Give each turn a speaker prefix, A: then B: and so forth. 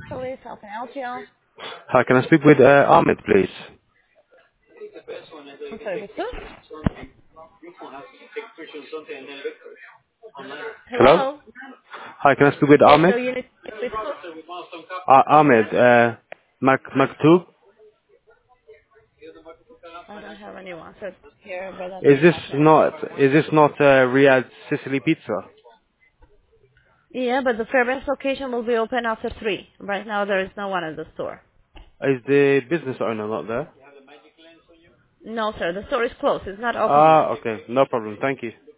A: Police, how can I help you?
B: Hi, can I speak with Ahmed, please?
A: I'm sorry, Victor?
B: Hello?
A: Hello?
B: Hi, can I speak with
A: Yes,
B: Ahmed?
A: so you need to speak with who?
B: Ahmed, Maktub?
A: I don't have anyone so here by that
B: Is
A: name
B: this
A: right now.
B: not, Riyadh Sicily Pizza?
A: Yeah, but the Fairbanks location will be open after 3. Right now there is no one at the store.
B: Is the business owner not there?
A: No, sir, the store is closed. It's not open yet.
B: Ah, okay, no problem, thank you.